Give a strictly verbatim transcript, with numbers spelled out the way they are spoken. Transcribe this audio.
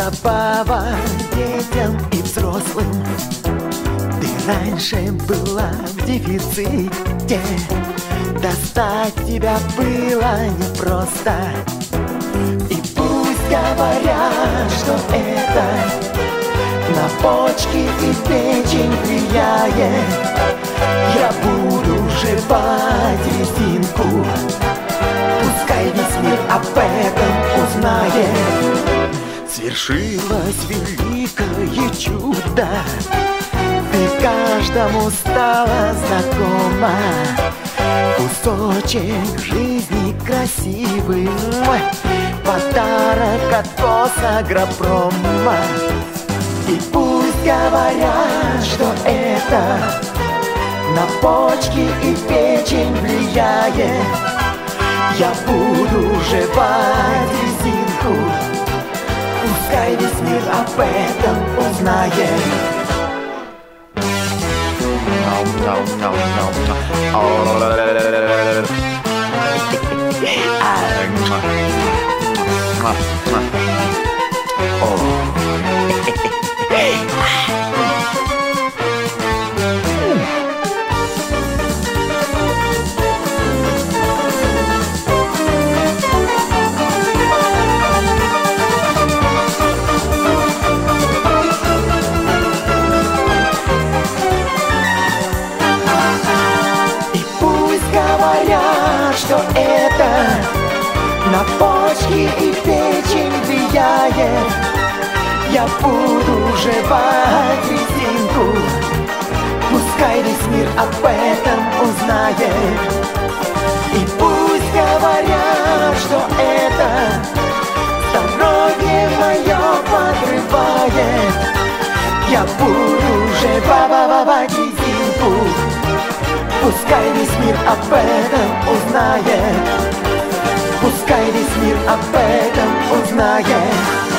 забава детям и взрослым. Ты раньше была в дефиците, достать тебя было непросто. И пусть говорят, что это на почки и печень влияет, я буду жевать резинку, пускай весь мир об этом узнает. Свершилось великое чудо, ты каждому стала знакома. Кусочек жизни красивый, подарок от Косагропрома. И пусть говорят, что это на почки и печень влияет, я буду жевать резинку, пускай весь мир об этом узнает. Говорят, что это на почки и печень влияет, я буду жевать резинку, пускай весь мир об этом узнает. И пусть говорят, что это здоровье мое подрывает, я буду жевать резинку, пускай весь мир об этом узнает, пускай весь мир об этом узнает.